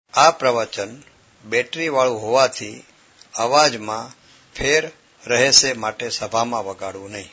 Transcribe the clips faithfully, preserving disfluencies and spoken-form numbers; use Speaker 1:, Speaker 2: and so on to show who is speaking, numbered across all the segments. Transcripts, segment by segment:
Speaker 1: આ પ્રવચન બેટરી વાળું હોવાથી અવાજમાં ફેર રહેશે, માટે સભામાં વગાડવું નહીં.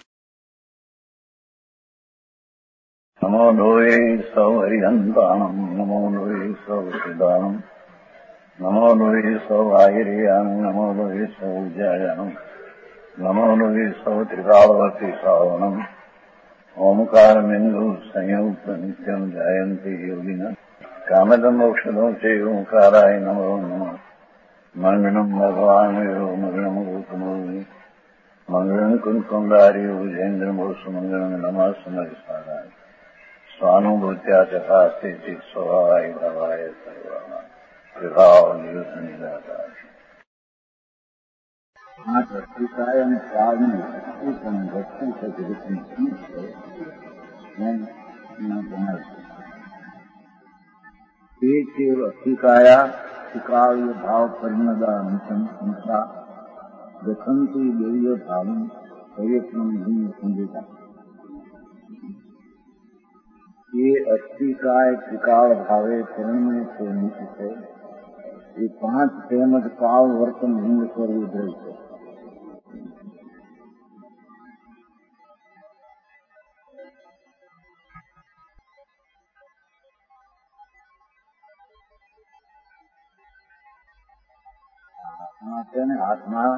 Speaker 2: નમો લોહે સૌ હરિહંતાણમ, નમો લોહે સૌ સિદ્ધાણમ, નમો લોહે સૌ આહિર્યાણમ, નમો લોહે સૌ જયાણમ, નમો લોહે સૌ ત્રિકાળવતી શ્રાવણમ. ઓમકાર બિંદુ સંયુક્ત નિત્યમ જાયંતી યોગિના કામદમ મોક્ષદો છે ઓંકારાય નમો નમઃ. મંગળમ ભગવાન મંગળમ ગૌતમોની મંગળમ કુંકુંડારી વિજેન્દ્રમોષ મંગળમ નમઃ સમરિસારાય સ્વાનુભૂત્યા ચકાસ્તે ચિત સ્વભાવાય ભાવાય સર્વા વિભાવ નિદાતા. આ પ્રતિકાય અને કાળની શક્તિ પણ વસ્તુ છે કે રીતની ચીજ છે એમ જણાય છે. તે કેવ અતિકાયા શિકાવ્ય ભાવ પરિણદા નિશંસા ગખંતી દેવ્ય ભાવમ પ્રયત્ન ભૂમિ સંજેતા. એ અસ્થિકાય ત્રિકાળ ભાવે પરિણમે છે નીચ છે. એ પાંચ તેમજ કાળ વર્તન ભૂંગ સ્વરૂપ દ્રવ છે. આત્મા છે ને, આત્મા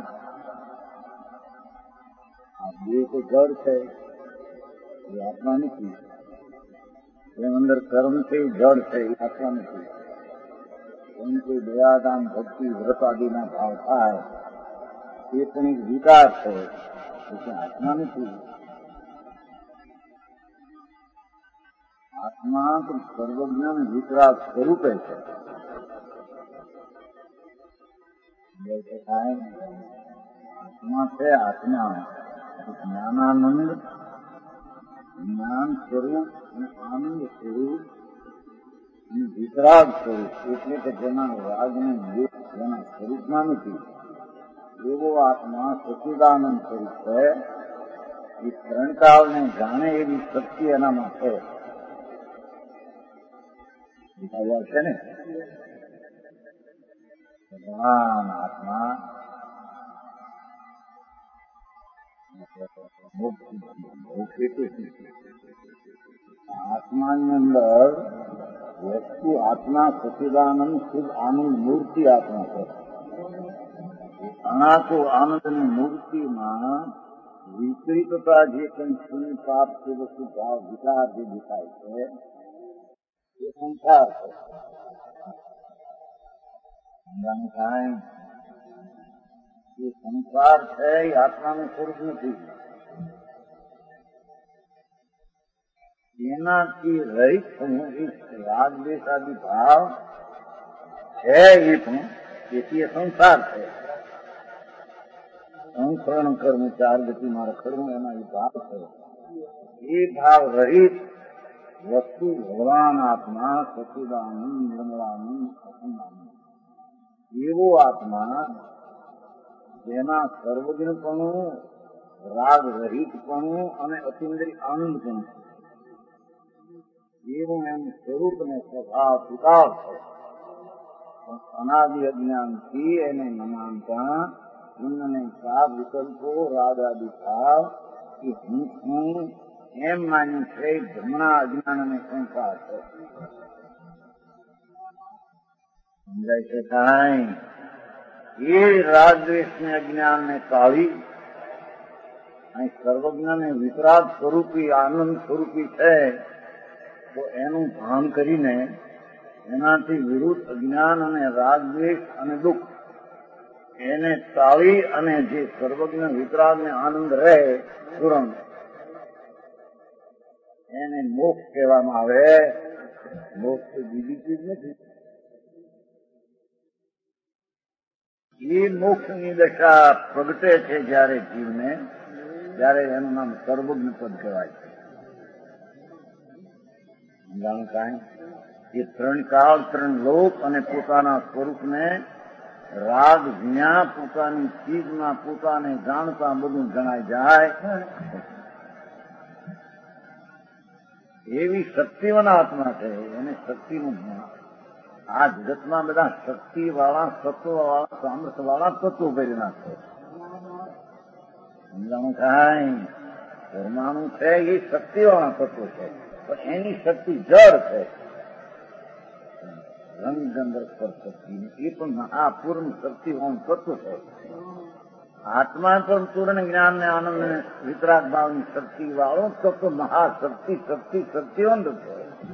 Speaker 2: આ બે તો જળ છે, એ આત્મા નથી. એમ અંદર કર્મ છે, જળ છે, એ આત્મા નથી. એમ કોઈ દયાદાન ભક્તિ વ્રત આદિના ભાવ થાય એ પણ એક વિકાર છે, એટલે આત્મા નથી. આત્મા તો સર્વજ્ઞાન વિતરાગ સ્વરૂપે છે. આત્મા છે, આત્મા જ્ઞાનાનંદ, જ્ઞાન સ્વરૂપ અને આનંદ સ્વરૂપ અને વિતરાગ સ્વરૂપ, એટલે કે જેના રાગને જેના સ્વરૂપમાં નથી એવો આત્મા સચ્ચિદાનંદ સ્વરૂપ છે. એ ત્રણકાળને જાણે એવી શક્તિ એનામાં છે. છે ને ભગવાન આત્મા આત્માની અંદર વસ્તુ આત્મા સચ્ચિદાનંદ શુદ્ધ આનંદ મૂર્તિ આત્મા છે. અનાતો આનંદની મૂર્તિમાં વિપરીતતા જે કંઈ શુન્ય પાપ છે, વસ્તુ ભાવ વિકાર જે દેખાય છે એ સંસાર છે. એ સંસાર છે, એ આત્માનું સ્વરૂપ નથી. એનાથી રહિત રાગ દ્વેષ આદિ ભાવ છે એ પણ, તેથી એ સંસાર છે. સંસ્કરણ કર્મ ચાર ગતિમાં રખડવું એના એ ભાવ છે. એ ભાવ રહિત વસ્તુ ભગવાન આત્મા સચ્ચિદાનંદ નિર્મળાનંદ અખંડાનંદ એવો આત્મા જેના સર્વજ્ઞપણું, રાગ રહિતપણું અને અતિન્દ્રિય આનંદપણું એવું એનું સ્વરૂપ ને સ્વભાવ સ્વીકાર છે. અનાદિ અજ્ઞાનથી એને ન માનતા ઇન્દ્રને સાપ વિકલ્પો રાગ આદિ ભાવ કે હું છું એમ માન્યું છે. ભ્રમણા અજ્ઞાન અને સંસાર છે. સમજાય છે કાંઈ? એ રાગદ્વેષ ને અજ્ઞાન ને કાઢી અહીં સર્વજ્ઞ ને વિતરાગ સ્વરૂપી આનંદ સ્વરૂપી છે. તો એનું ભાન કરીને એનાથી વિરુદ્ધ અજ્ઞાન અને રાગદ્વેષ અને દુઃખ એને ટાળી અને જે સર્વજ્ઞ વિતરાગ ને આનંદ રહે તુરંત, એને મોક્ષ કહેવામાં આવે. મોક્ષ બીજી ચીજ નથી. એ મોક્ષની દશા પ્રગટે છે જયારે જીવને, ત્યારે એનું નામ સર્વજ્ઞ પદ કહેવાય છે. એ ત્રણ કાળ, ત્રણ લોક અને પોતાના સ્વરૂપને રાગ વિના પોતાની ચીજમાં પોતાને જાણતા બધું જણાય જાય એવી શક્તિવાન આત્મા છે. એને શક્તિનું જ્ઞાન આ જગતમાં બધા શક્તિ વાળા તત્વ વાળા સામર્થ્ય વાળા તત્વો કરી નાખે. સમજાણું થાય? પરમાણુ છે એ શક્તિ વાળા તત્વો છે, પણ એની શક્તિ જળ છે. રંગગંધર પર શક્તિ એ પણ મહાપૂર્ણ શક્તિ વાળું તત્વ છે. આત્મા પણ પૂર્ણ જ્ઞાન ને આનંદ ને વિતરાગ ભાવની શક્તિ વાળો તત્વ મહાશક્તિ શક્તિ શક્તિવંત છે.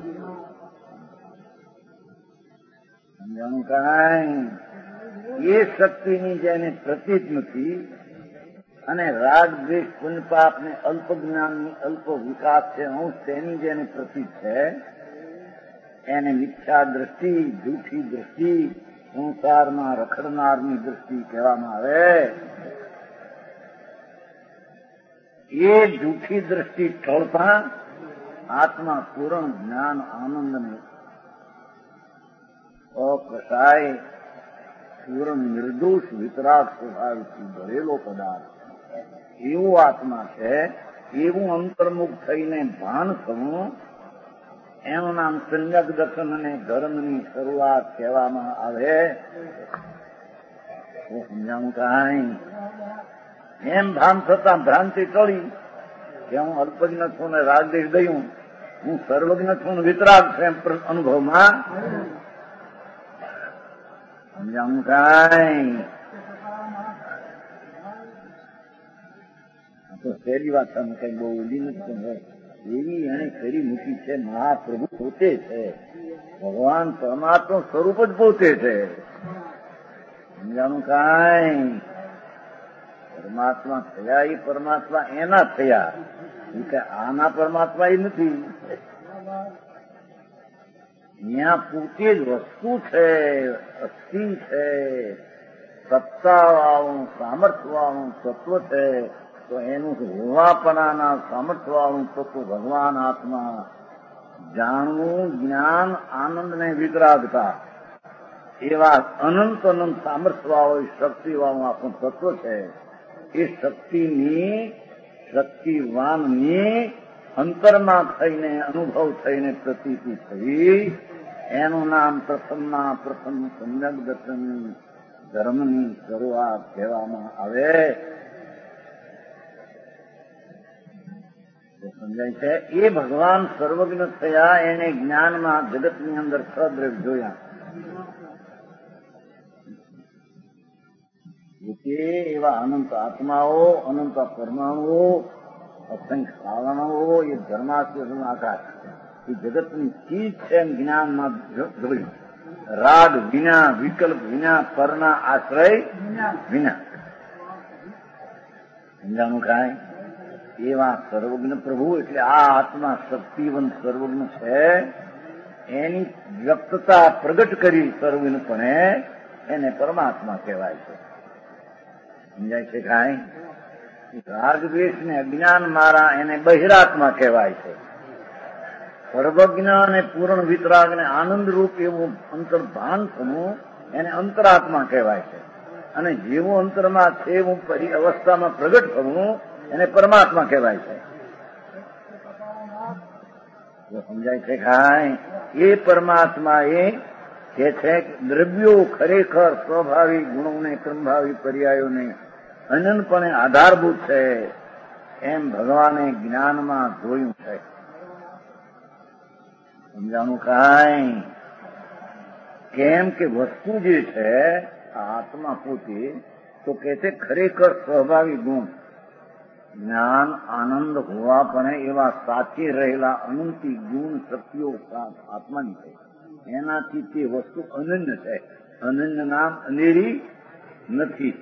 Speaker 2: સમજાણું કાંઈ? એ શક્તિની જેને પ્રતીત નથી અને રાગ દ્વેષ પુણ્ય પાપ ને અલ્પ જ્ઞાનની અલ્પ વિકાસ છે અંશ તેની જેને પ્રતીત છે એને મિથ્યા દ્રષ્ટિ જૂઠી દ્રષ્ટિ સંસારમાં રખડનારની દ્રષ્ટિ કહેવામાં આવે. એ જૂઠી દ્રષ્ટિ ટળતા આત્મા પૂર્ણ જ્ઞાન આનંદ ને અકસાય પૂર્ણ નિર્દોષ વિતરાગ સ્વભાવથી ભરેલો પદાર્થ એવું આત્મા છે. એવું અંતર્મુખ થઈને ભાન થવું એનું નામ સંજ્ઞક દર્શન અને ધર્મની શરૂઆત કહેવામાં આવે. સમજાવું કાંઈ? એમ ભાન થતા ભ્રાંતિ ટળી કે હું અલ્પજ્ઞ છું ને રાગદેશ દયું, હું સર્વજ્ઞ છું ને વિતરાગ છે એમ અનુભવમાં. સમજાવું કાંઈ? તો સહેલી વાત તમે કઈ બહુ ઓલી નથી. એવી એને કરી મૂકી છે. મહાપ્રભુ પોતે છે, ભગવાન પરમાત્મા સ્વરૂપ જ પોતે છે. સમજાણું કાંઈ? પરમાત્મા થયા એ પરમાત્મા એના થયા, કે આના પરમાત્મા એ નથી. ત્યાં પોતે જ વસ્તુ છે, અસ્થિ છે, સત્તા વાળું સામર્થ્ય વાળું તત્વ છે. તો એનું હોવાપણાના સામર્થ્ય વાળું તત્વ ભગવાન આત્મા જાણવું જ્ઞાન આનંદ ને વિતરાગતા એવા અનંત અનંત સામર્થ્ય વાળો શક્તિ વાળું આપણું તત્વ છે. એ શક્તિની શક્તિવાનની અંતરમાં થઈને અનુભવ થઈને પ્રતીતિ થઈ એનું નામ પ્રથમના પ્રથમ સમ્યક દર્શન ધર્મની શરૂઆત કહેવામાં આવે. સમજાય છે? એ ભગવાન સર્વજ્ઞ થયા એને જ્ઞાનમાં જગતની અંદર સદ્રવ્ય જોયા. એવા અનંત આત્માઓ અનંત પરમાણુઓ અસંખ્ય સાવરણો એ ધર્માત્મ આકાશ એ જગતની ચીજ છે એમ જ્ઞાનમાં જોયું. રાગ વિના વિકલ્પ વિના પરના આશ્રય વિના. સમજાણું કાંઈ? એવા સર્વજ્ઞ પ્રભુ એટલે આ આત્મા શક્તિવંત સર્વજ્ઞ છે. એની વ્યક્તતા પ્રગટ કરી સર્વજ્ઞપણે એને પરમાત્મા કહેવાય છે. સમજાય છે કાંઈ? રાગ દ્વેષ ને અજ્ઞાન મારા એને બહિરાત્મા કહેવાય છે. સર્વજ્ઞ અને પૂર્ણ વિતરાગ ને આનંદ રૂપ એવું અંતર્ભાન થવું એને અંતરાત્મા કહેવાય છે. અને જેવું અંતરમાં છે એવું પરી અવસ્થામાં પ્રગટ થવું એને પરમાત્મા કહેવાય છે. સમજાય છે કાંઈ? એ પરમાત્મા એ કે છે દ્રવ્યો ખરેખર સ્વભાવી ગુણોને ક્રમભાવી પર્યાયોને અનંતપણે આધારભૂત છે એમ ભગવાને જ્ઞાનમાં જોયું છે. સમજાણું કાંઈ? કેમ કે વસ્તુ જે છે આત્મા પોતે તો કે છે ખરેખર સ્વભાવી ગુણ જ્ઞાન આનંદ હોવા પણ એવા સાચે રહેલા અનંતી ગુણ શક્તિઓ આત્માની છે. એનાથી તે વસ્તુ અનન્ય છે. અનન્ય નામ અનેરી નથી.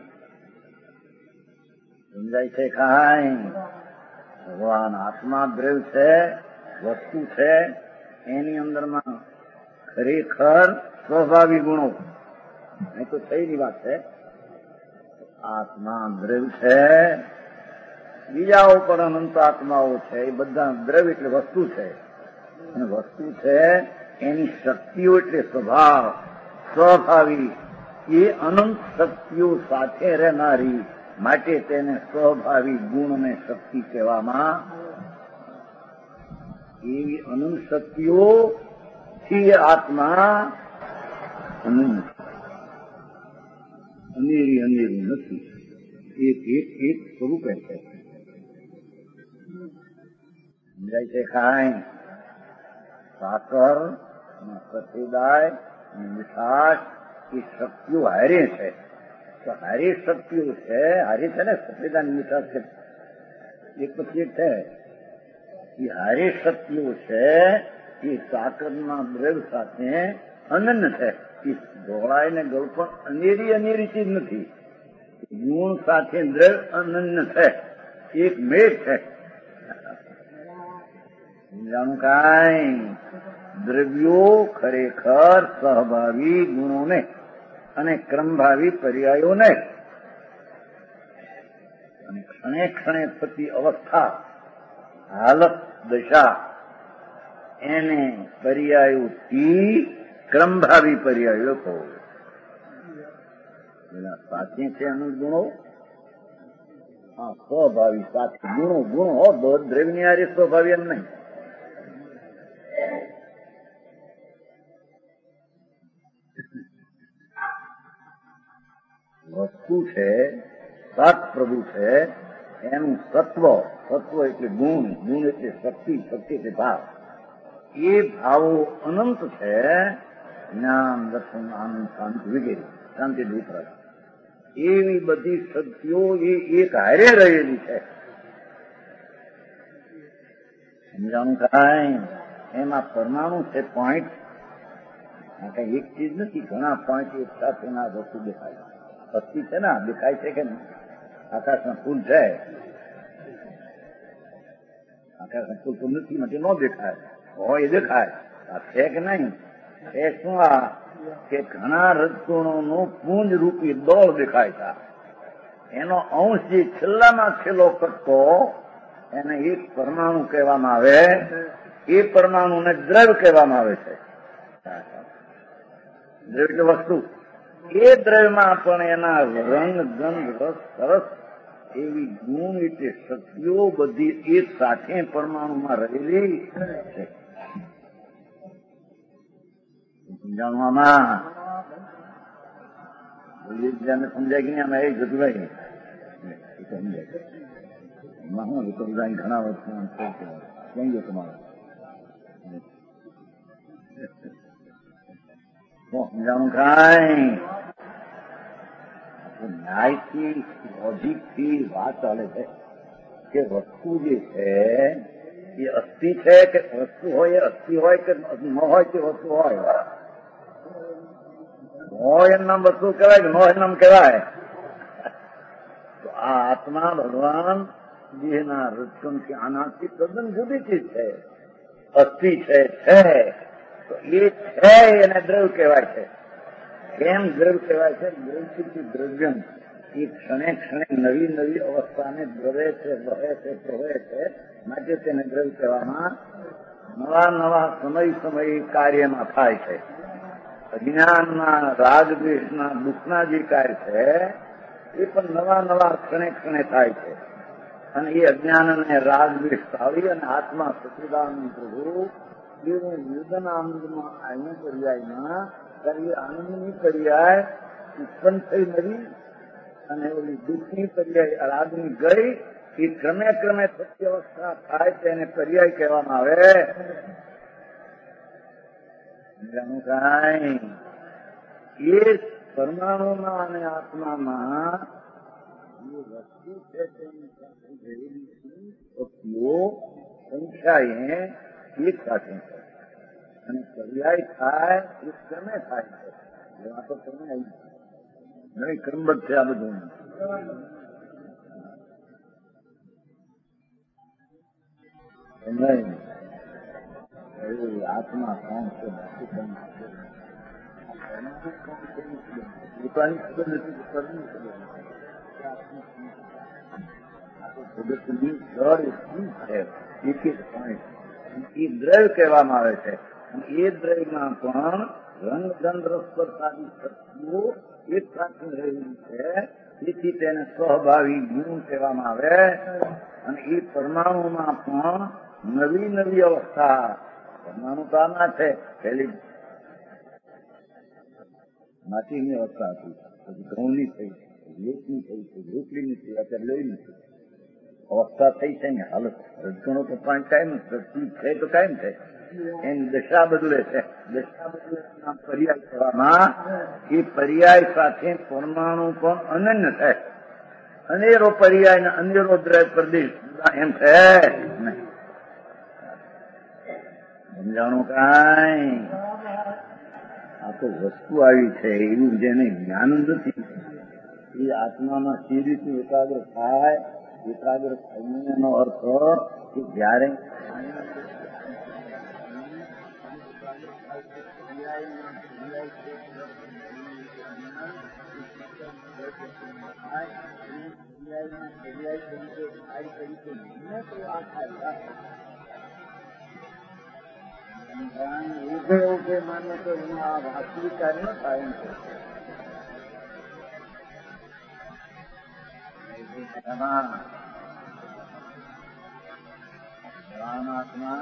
Speaker 2: સમજાય છે કાંઈ? ભગવાન આત્મા દ્રવ્ય છે, વસ્તુ છે, એની અંદરમાં ખરેખર સ્વભાવી ગુણો એ તો થયેલી વાત છે. આત્મા દ્રવ્ય છે, બીજાઓ પણ અનંત આત્માઓ છે, એ બધા દ્રવ્ય એટલે વસ્તુ છે. અને વસ્તુ છે એની શક્તિઓ એટલે સ્વભાવ સ્વભાવી એ અનંત શક્તિઓ સાથે રહેનારી માટે તેને સ્વભાવી ગુણ અને શક્તિ કહેવામાં. એવી અનંત શક્તિઓ થી આત્મા અનન્ય, અનેરી અનેરી નથી, એક એક એક સ્વરૂપે છે. સમજાય છે? ખાય સાકર, સફેદાય, મીઠાશ એ શક્તિઓ હારી છે. તો હારી શક્તિઓ છે, હારી છે ને સફેદા મીઠાશ છે, એક પછી એક છે. એ હારી શક્તિઓ છે એ સાકરના દ્રવ સાથે અનન્ય છે. એ ધોળાય ને ગળ પણ અનેરી અનેરી ચીજ નથી. ગુણ સાથે દ્રવ અનન્ય છે, એક મેઘ છે. સમજાણું? કાંઈ દ્રવ્યો ખરેખર સહભાવી ગુણોને અને ક્રમભાવી પર્યાયોને અને ક્ષણે ક્ષણે થતી અવસ્થા, હાલત, દશા એને પર્યાયોથી ક્રમભાવી પર્યાયો કહો. એના સાથે છે અનુજ ગુણો, હા સ્વભાવી સાથે ગુણો ગુણો હો દ્રવ્યની હારે સ્વભાવી એમ નહીં. વસ્તુ છે, સાત પ્રભુ છે, એનું સત્વ, સત્વ એટલે ગુણ, ગુણ એટલે શક્તિ, શક્તિ એટલે ભાવ. એ ભાવો અનંત છે. જ્ઞાન, દર્શન, આનંદ, શાંતિ વગેરે, શાંતિ દુઃખ, એવી બધી શક્તિઓ એ એક હારે રહેલી છે. સમજાણું? કાંઈ એમાં પરમાણુ છે, પોઈન્ટ. કઈ એક ચીજ નથી, ઘણા પોઈન્ટ એક સાથે ના વસ્તુ દેખાય. અસ્થિ છે ને, દેખાય છે કે આકાશના ફૂલ છે, આકાશના ફૂલ તો નથી માટે ન દેખાય, હોય દેખાય. આ છે કે નહીં? એ શું? આ કે ઘણા રજકણોનું પુંજ રૂપી દોડ દેખાય છે. એનો અંશ જે છેલ્લામાં છેલ્લો કટકો, એને એક પરમાણુ કહેવામાં આવે. એ પરમાણુને દ્રવ કહેવામાં આવે છે. દ્રવ એટલે વસ્તુ. એ દ્રવ્યમાં પણ એના રંગ, ગંધ, રસ, સરસ એવી ગુણ એટલે શક્તિઓ બધી એક સાથે પરમાણુમાં રહેલી છે. સમજાવવામાં સમજાય કે નહીં? અમે એ જતુભાઈ સમજાય એમાં હું વિકલભાઈ ઘણા વર્ષ કેમ ગયો તમારો સમજાણું? કાંઈ ન્યાયથી, લોજિકથી વાત ચાલે છે કે વસ્તુ જે છે એ અસ્થિ છે કે વસ્તુ હોય, એ અસ્થિ હોય કે ન હોય કે વસ્તુ હોય. હોય એમ નામ વસ્તુ કહેવાય કે ન હોય નામ કહેવાય? તો આ આત્મા ભગવાન દેહના રચનથી આનાથી તદ્દન જુદી ચીજ છે. અસ્થિ છે, છે તો એ છે એને દ્રવ કહેવાય છે. કેમ દ્રવ કહેવાય છે? દ્રવથી દ્રવ્યમ, એ ક્ષણે ક્ષણે નવી નવી અવસ્થાને દ્રવે છે, વહે છે, પ્રવહે છે, માટે તેને દ્રવ કહેવામાં. નવા નવા સમય સમય કાર્યમાં થાય છે. અજ્ઞાનના, રાગ દ્વેષના, દુઃખના જે કાર્ય છે એ પણ નવા નવા ક્ષણે ક્ષણે થાય છે. અને એ અજ્ઞાન અને રાગ દ્વેષ આવી અને આત્મા સચિદાનંદ પ્રભુ એવું નિર્દન આનંદમાં આનું પર્યાયમાં એ આનંદની પર્યાય ઉત્પન્ન થઈ નવી અને ઓલી દુઃખની પર્યાય રાગની ગઈ. એ ક્રમે ક્રમે સત્ય અવસ્થા થાય છે એને પર્યાય કહેવામાં આવે. કાંઈ એ પરમાણુમાં અને આત્મામાં એ વસ્તુ છે તેની શક્તિઓ સંખ્યાએ એક સાથે છે અને પર્યાય થાય એ ક્રમે થાય છે. એવા તો તમે નવી ક્રમબદ્ધ છે આ બધું. નહીં આત્મા કોણ છે, પોતાની ખબર નથી કરવી જગતની જળ શું છે એક એક પોઈન્ટ એ દ્રવ્ય કહેવામાં આવે છે. એ દ્રવ્યમાં પણ રંગ, ગંધ, રસ, સ્પર્શાદી શક્તિઓ એક સાથે રહેલી છે. તેથી તેને સ્વભાવી ગુણ કહેવામાં આવે. અને એ પરમાણુમાં પણ નવી નવી અવસ્થા, પરમાણુ તો આમાં છે પેલી માટીની અવસ્થા હતી, પછી ઘઉંની થઈ, લોટની થઈ, રોટલીની થઈ, અત્યારે લોહીની થઈ. અવસ્થા થઈ છે ને હાલત રજગણો તો પણ કાયમ છે તો કાયમ છે, એની દશા બદલે છે. દશા બદલે પર્યાય થવામાં એ પર્યાય સાથે પરમાણુ પણ અનન્ય છે. અનેરો પર્યાય ને અનેરો દ્રવ્ય પ્રદેશ એમ છે નહીં. સમજાણું કાંઈ? આ તો વસ્તુ આવી છે એવું જેને જ્ઞાન નથી એ આત્મામાં સી રીતનું એકાગ્ર થાય. એકાગ્ર થવાનો અર્થ કે જયારે માનો તો એનો આ વાસ્તવિકતા ન થાય એમ છે. આત્મા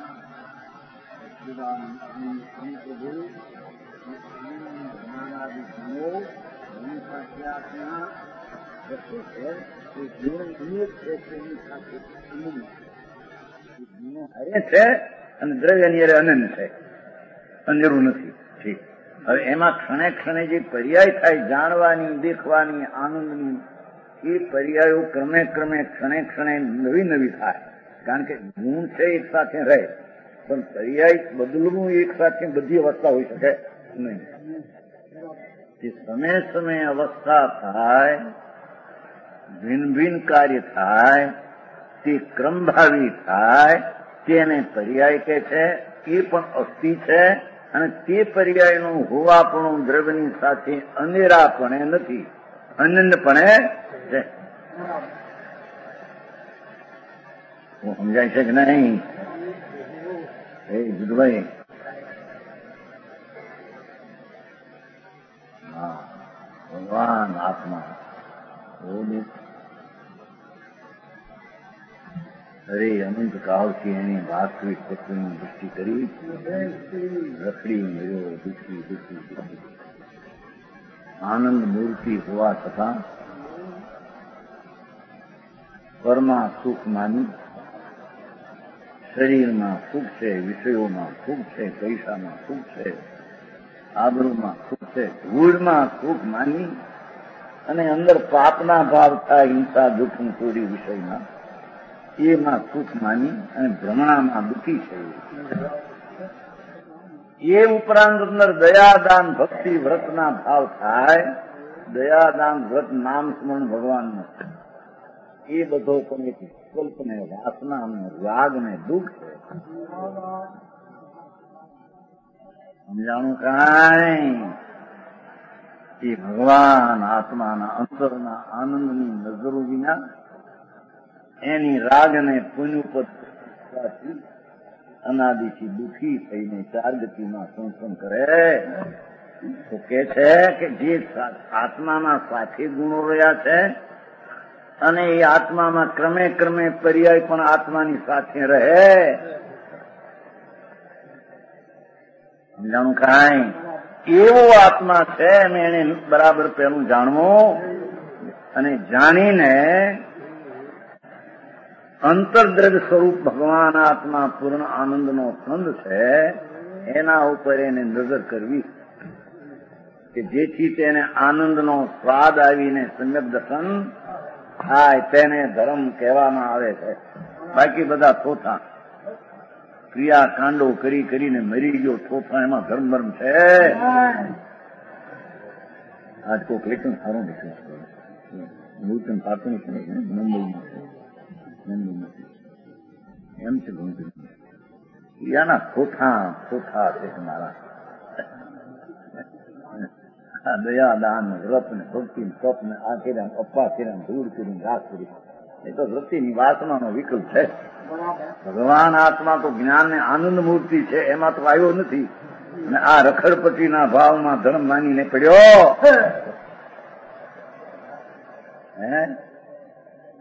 Speaker 2: હરે છે અને દ્રવ્ય ની અરે અનન્ય છે, અનેરું નથી. ઠીક. હવે એમાં ક્ષણે ક્ષણે જે પર્યાય થાય જાણવાની, દેખવાની, આનંદની, એ પર્યાયો ક્રમે ક્રમે ક્ષણે ક્ષણે નવી નવી થાય. કારણ કે ગુણ છે એક સાથે રહે, પણ પર્યાય બદલવું એક સાથે બધી અવસ્થા હોઈ શકે નહીં. જે સમય સમય અવસ્થા થાય, ભિન્ન ભિન્ન કાર્ય થાય, તે ક્રમભાવી થાય, તેને પર્યાય કહે છે. એ પણ અસ્થિ છે અને તે પર્યાયનું હોવાપણું દ્રવ્યની સાથે અનેરાપણે નથી, અનન્યપણે છે. હું સમજાય છે કે નહીં? એ જુદભાઈ હા ભગવાન આત્મા અરે અનંત કાળથી એની વાસ્તવિક તત્વની દૃષ્ટિ કરી રખડી મળ્યો દુઃખી દુઃખી દુઃખી આનંદ મૂર્તિ હોવા છતાં પરમાં સુખ માની, શરીરમાં સુખ છે, વિષયોમાં સુખ છે, પૈસામાં સુખ છે, આબરૂમાં સુખ છે, ધૂળમાં સુખ માની અને અંદર પાપના ભાવ થાય, હિંસા દુઃખ ચોરી વિષયમાં એમાં સુખ માની અને ભ્રમણામાં દુઃખી છે. એ ઉપરાંત અંદર દયાદાન ભક્તિ વ્રતના ભાવ થાય. દયાદાન વ્રત નામ સ્મરણ ભગવાનનું એ બધો પણ એક વિકલ્પ ને વાસના ને રાગ ને દુઃખ છે. સમજાણું કાંઈ? એ ભગવાન આત્માના અંતરના આનંદની નજરો વિના એની રાગ ને પુણ્યપતિ અનાદિથી દુઃખી થઈને ચાર ગતિમાં સંસન કરે તો કે છે કે જે આત્માના સાથે ગુણો રહ્યા છે અને એ આત્મામાં ક્રમે ક્રમે પર્યાય પણ આત્માની સાથે રહે. સમજાણું કાંઈ? એવો આત્મા છે એમ એને બરાબર પેલું જાણવું અને જાણીને અંતર્દ્રવ્ય સ્વરૂપ ભગવાન આત્મા પૂર્ણ આનંદનો સ્કંદ છે એના ઉપર એને નજર કરવી કે જેથી તેને આનંદનો સ્વાદ આવીને સમ્યક દર્શન થાય. તેને ધર્મ કહેવામાં આવે છે. બાકી બધા થોથા ક્રિયા કાંડો કરી કરીને મરી ગયો થોથા, એમાં ધર્મ ધર્મ છે. આજ કોઈ લેખન સારું લખ્યું નૂતન પાટણ મુંબઈમાં એમ છે યાના થોથા થોથા છે મારા દયાદાન વ્રત ને ભક્તિ ને તપ ને આ કર્યા અપ્પા કર્યા દૂર કરીને રાખ કરી એ તો વૃત્તિની વાસનાનો વિકલ્પ છે. ભગવાન આત્મા તો જ્ઞાન ને આનંદ મૂર્તિ છે, એમાં તો આવ્યો નથી અને આ રખડપટ્ટીના ભાવમાં ધર્મ માનીને પડ્યો. હે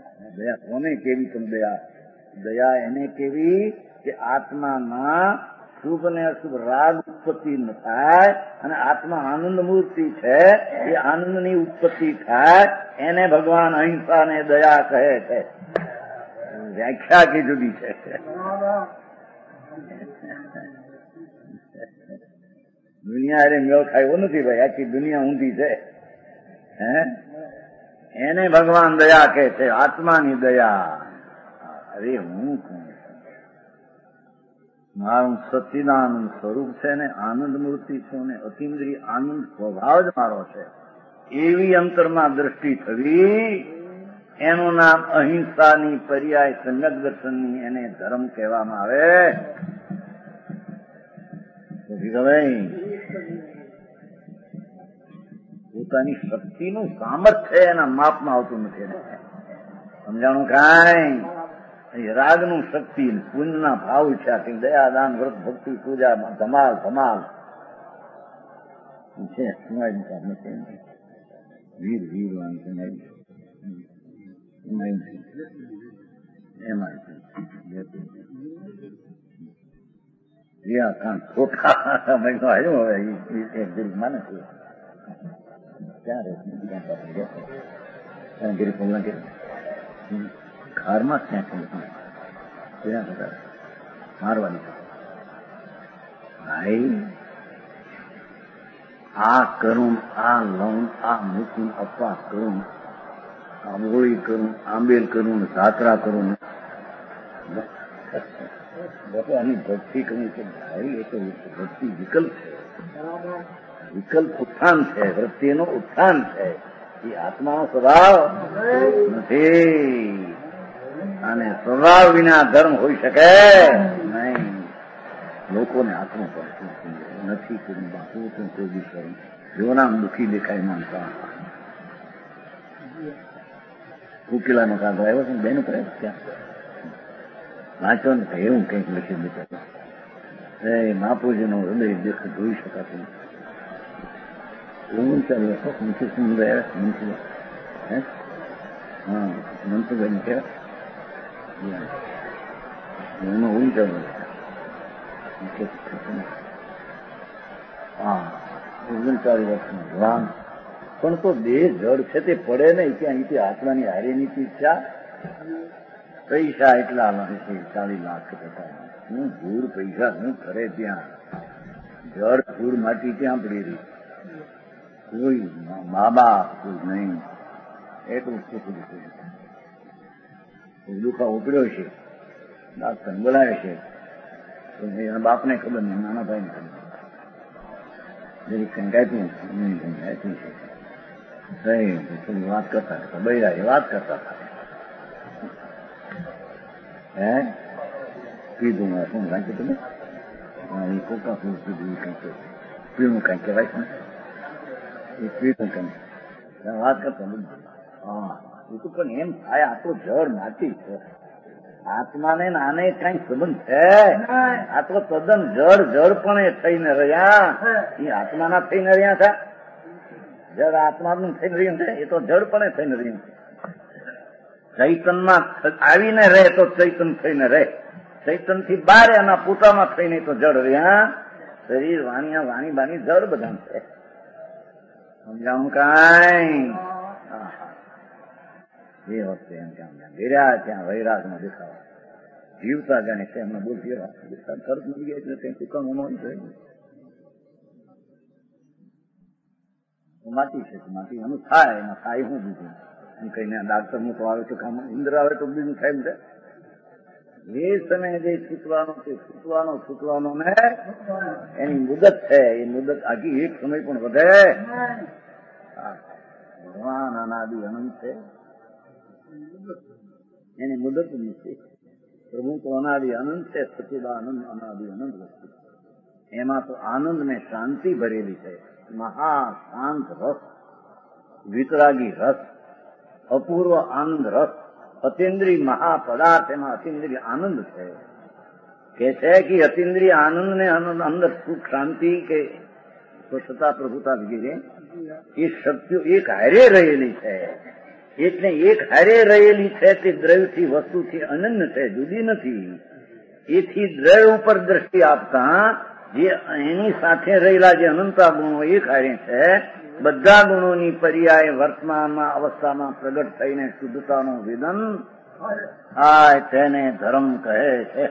Speaker 2: દયા કોને કેવી? તમે દયા દયા એને કેવી કે આત્મામાં શુભ અને અશુભ રાગ ઉત્પત્તિ ન થાય અને આત્મા આનંદ મૂર્તિ છે એ આનંદની ઉત્પત્તિ થાય એને ભગવાન અહિંસા ને દયા કહે છે. વ્યાખ્યા કે જુદી છે. દુનિયા અરે મેળ ખાયો નથી ભાઈ, આખી દુનિયા ઊંધી છે. હે એને ભગવાન દયા કહે છે, આત્માની દયા. અરે હું કોણ મારું સચ્ચિદાનંદ સ્વરૂપ છે ને આનંદ મૂર્તિ છું ને અતિન્દ્રિય આનંદ સ્વભાવ જ મારો છે એવી અંતરમાં દ્રષ્ટિ થવી એનું નામ અહિંસાની પર્યાય સમ્યક દર્શનની એને ધર્મ કહેવામાં આવે. પોતાની શક્તિનું સામર્થ્ય એના માપમાં આવતું નથી. સમજાણું કાંઈ રાગનું શક્તિ પુંજના ભાવ ઈચ્છા કે દયા દાન વ્રત ભક્તિ પૂજા ધમાલ ધમાલ છે. વીર વીર એમાં ખોટા માને ક્યાં ગીરી પગલા કે ખારમાં ક્યાં મારવાની ભાઈ આ કરું આ લઉં આ મૂકું અપવાસ કરું આ હોળી કરું આંબેલ કરું જાત્રા કરું આની ભક્તિ કરું કે ભાઈ એ તો ભક્તિ વિકલ્પ છે. વિકલ્પ ઉત્થાન છે, વૃત્તિનો ઉત્થાન છે. એ આત્માનો સ્વભાવ નથી અને સ્વભાવ વિના ધર્મ હોઈ શકે નહીં. લોકોને આત્મા પર નથી કર્યું બાપુ તો કોઈ બી કરું જોનામ દુઃખી દેખાય માનતા. ઉકેલાનો કાગળ આવ્યો છે બેનું કરે ત્યાં વાંચો ને એવું કંઈક લખી દેતા એ મહાપુરુષનું હૃદય દેખ જોઈ શકાતું. એવું ચાલે મનસુખ સમુદાય મનસુખ હે હા મનસુખભાઈ કહેવાય એમાં હું ચાલુ હા ઓગણચાળીસ વર્ષનું ભગવાન પણ તો દેહ જડ છે તે પડે નહીં કે અહીંથી આત્માની હારીની ઈચ્છા. પૈસા એટલા છે ચાલીસ લાખ ટકા હું ધૂળ પૈસા હું કરે ત્યાં જળ ધૂળ માટી ત્યાં પડી રહી કોઈ મા બાપ કોઈ નહીં એટલું દુખા ઉપડ્યો છે ડાક્ટર બોલાવે છે એના બાપને ખબર નહીં નાના ભાઈને ખબર જરી કંકાતું કંકાતું છે થોડી વાત કરતા હતા બૈરા વાત કરતા હતા હે કીધું શું કાંઈ તમે એ કોકા ફૂલ કીધું કંઈક પીણું કાંઈ કહેવાય છે એ પીણું કંઈક વાત કરતા હા એ તો પણ એમ થાય આ તો જળ માટી છે. આત્માને આને કઈ સંબંધ છે? આ તો તદ્દન જળ જળ પણ એ થઈને રહ્યા એ આત્માના થઈને રહ્યા હતા. જળ આત્માનું થઈને રહ્યું છે એ તો જળ પણ થઈને રહ્યું છે. ચૈતનમાં આવીને રહે તો ચૈતન થઈને રહે, ચૈતન થી બાર એના પોતામાં થઈને તો જળ રહ્યા. શરીર વાણિયા વાણી બાણી જળ બધા છે. સમજાવું કાંઈ એ વખતે એમ કેમ ગેર્યા ત્યાં વૈરાગમાં દેખાવા જીવતા જાણે છે એમને બોલતી ખર્ચ મળી ગયા એટલે કઈ ચૂકવવાનું માટી છે માટી એનું થાય એમાં થાય શું બીજું એમ કહીને ડાક્ટર મૂકો આવે તો કામ ઇન્દ્ર આવે તો બીજું થાય એમ છે. એ સમયે જે છૂટવાનો છે છૂટવાનો છૂટવાનો ને એની મુદત છે. એ મુદત આખી એક સમય પણ વધે. ભગવાન અનાદિ અનંત છે એની મુદત નથી. પ્રભુ તો અનાદિ અનંત છે. સચ્ચિદાનંદ અનાદિ અનંત વસ્તુ. એમાં તો આનંદ ને શાંતિ ભરેલી છે. મહા શાંત રસ, વિતરાગી રસ, અપૂર્વ આનંદ રસ, અતિન્દ્રિય મહાપદાર્થ એમાં અતિન્દ્રિય આનંદ છે. કે છે કે અતિન્દ્રિય આનંદ ને અંદર સુખ શાંતિ કે સ્વચ્છતા પ્રભુતા વગેરે એ શક્તિઓ એક હારે રહેલી છે. એટલે એક હારે રહેલી છે તે દ્રવ્યથી વસ્તુથી અનન્ય છે, જુદી નથી. એથી દ્રવ્ય ઉપર દ્રષ્ટિ આપતા જે એની સાથે રહેલા જે અનંતા ગુણો એ કાર્ય છે, બધા ગુણોની પર્યાય વર્તમાનમાં અવસ્થામાં પ્રગટ થઈને શુદ્ધતાનું વિદન થાય તેને ધર્મ કહે છે.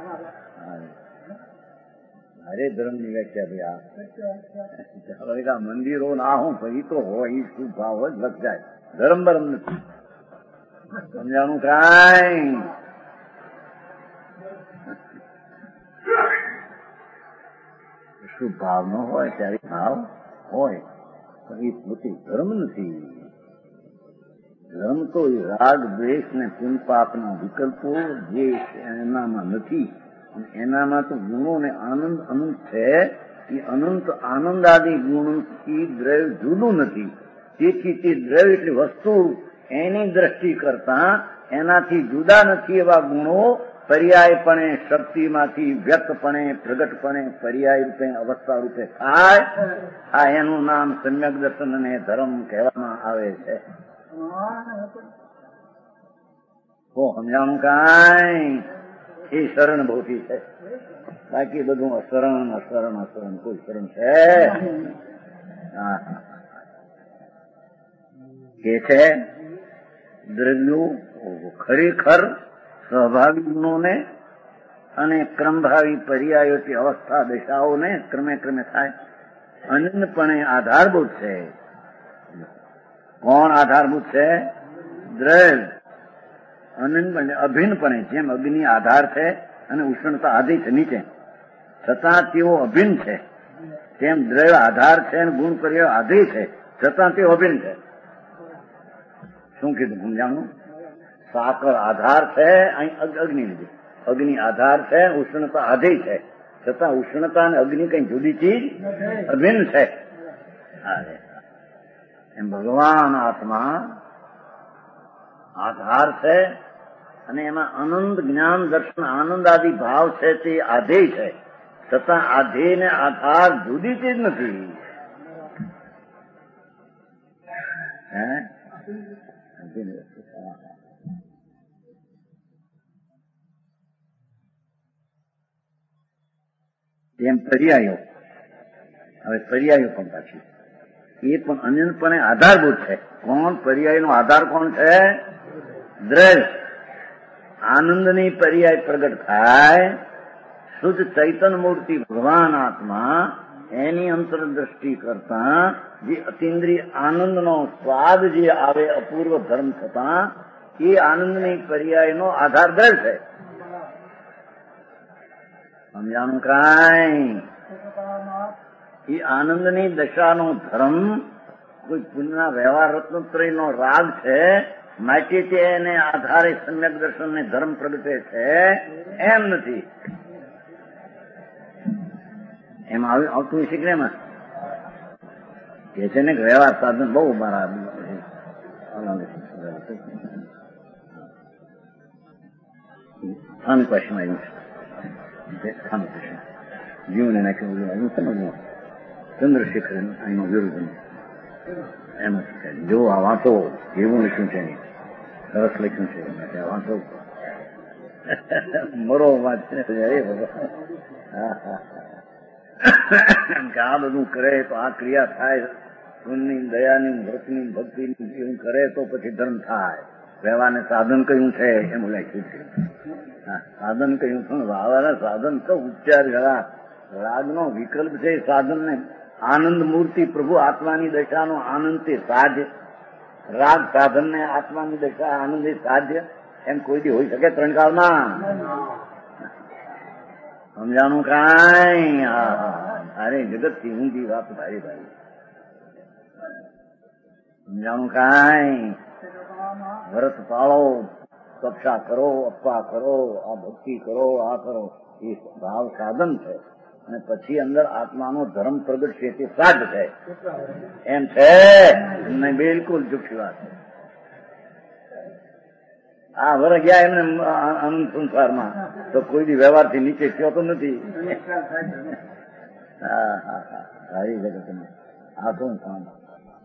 Speaker 2: અરે ધર્મની વ્યાખ્યા ભાઈ આ મંદિરો ના હું ભાઈ તો હોય એ શું ભાવ જ લખ જાય. ધર્મ બરમ નથી સમજાણું કાંઈ. શું ભાવ ન હોય ત્યારે ભાવ હોય પણ એ પોતે ધર્મ નથી. ધર્મ તો એ રાગ દ્વેષ ને પુન પાપના વિકલ્પો જે એનામાં નથી, એનામાં તો ગુણો ને આનંદ અનંત છે. એ અનંત આનંદ આદિ ગુણથી દ્રવ્ય જુદું નથી. તેથી તે દ્રવ્ય એટલે વસ્તુ એની દ્રષ્ટિ કરતા એનાથી જુદા નથી એવા ગુણો પર્યાયપણે શક્તિમાંથી વ્યક્તપણે પ્રગટપણે પર્યાય રૂપે અવસ્થા રૂપે થાય. આ એનું નામ સમ્યક દર્શન અને ધર્મ કહેવામાં આવે છે. તો સમજાણું કાંઈ. એ શરણ બહુથી છે, બાકી બધું અશરણ અશરણ અશરણ કોઈ શરણ છે. કે છે દ્રવ્યો ખરેખર સ્વાભાવિક ગુણોને અને ક્રમભાવી પર્યાયોથી અવસ્થા દશાઓને ક્રમે ક્રમે થાય અનંતપણે આધારભૂત છે. કોણ આધારભૂત છે? દ્રવ્ય અનંતપણે અભિન્નપણે, જેમ અગ્નિ આધાર છે અને ઉષ્ણતા આધી છે નીચે, છતાં તેઓ અભિન્ન છે. તેમ દ્રવ્ય આધાર છે અને ગુણ પર્યાય આધી છે, છતાં તેઓ અભિન્ન છે. શું કીધું સમજાણું? સાકર આધાર છે, અહીં અગ્નિ લીધી. અગ્નિ આધાર છે, ઉષ્ણતા આધી છે, છતાં ઉષ્ણતા અને અગ્નિ કઈ જુદી ચીજ અભિન્ન છે. એમ ભગવાન આત્મા આધાર છે અને એમાં અનંત જ્ઞાન દર્શન આનંદ આદિ ભાવ છે તે આધેય છે, છતાં આધેય ને આધાર જુદી ચીજ નથી. હે એમ પર્યાયો. હવે પર્યાયો પણ પાછી એ પણ અનંતપણે આધારભૂત છે. કોણ? પર્યાયનો આધાર કોણ છે? દ્રવ્ય. આનંદની પર્યાય પ્રગટ થાય શુદ્ધ ચૈતન મૂર્તિ ભગવાન આત્મા એની અંતરદ્રષ્ટિ કરતા જે અતિન્દ્રિય આનંદનો સ્વાદ જે આવે અપૂર્વ ધર્મ થતા એ આનંદની પર્યાયનો આધાર દ્રવ્ય છે. સમજાણું કાંઈ? એ આનંદની દશાનો ધર્મ કોઈ પુણ્યના વ્યવહાર રત્નત્રયનો રાગ છે, માટે તે એને આધારે સમ્યક દર્શન ને ધર્મ પ્રગટે છે એમ નથી. એમ આવતું હશે કે એમાં કે છે ને વ્યવહાર સાધન બહુ મારા સ્થાન પ્રશ્ન આવ્યું છે. સ્થાન પ્રશ્ન જીવને નાખ્યું સમજવું ચંદ્રશેખર એનો વિરુદ્ધ એમ જ જો આ વાંચો એવું લખ્યું છે, સરસ લખ્યું છે, વાંચો મરો વાંચે કે આ બધું કરે તો આ ક્રિયા થાય, પુણ્યની દયાની વ્રતની ભક્તિની એવું કરે તો પછી ધર્મ થાય. વ્યવહારને સાધન કયું છે એમ લખ્યું છે. સાધન કયું છે? વાવાના સાધન તો ઉપચાર જરા રાગનો વિકલ્પ છે. સાધન ને આનંદ મૂર્તિ પ્રભુ આત્માની દશાનો આનંદ તે સાધ્ય, રાગ સાધન ને આત્માની દશા આનંદ એ સાધ્ય એમ કોઈ દી હોઈ શકે ત્રણ કાળમાં? સમજાણું કાંઈ? અરે જગત થી ઊંધી વાત ભાઈ ભાઈ. સમજાણું કાંઈ? વ્રત પાળો, કક્ષા કરો, અપ્પા કરો, આ ભક્તિ કરો, આ કરો, એ ભાવ સાધન છે અને પછી અંદર આત્માનો ધર્મ પ્રગટ છે તે સાધ છે એમ છે. બિલકુલ ચૂકી વાત છે. આ વર ગયા એમને અનંત સંસારમાં તો કોઈ દી વ્યવહારથી નીચે થયો તો નથી. હા હા હા સારી જગત આ શું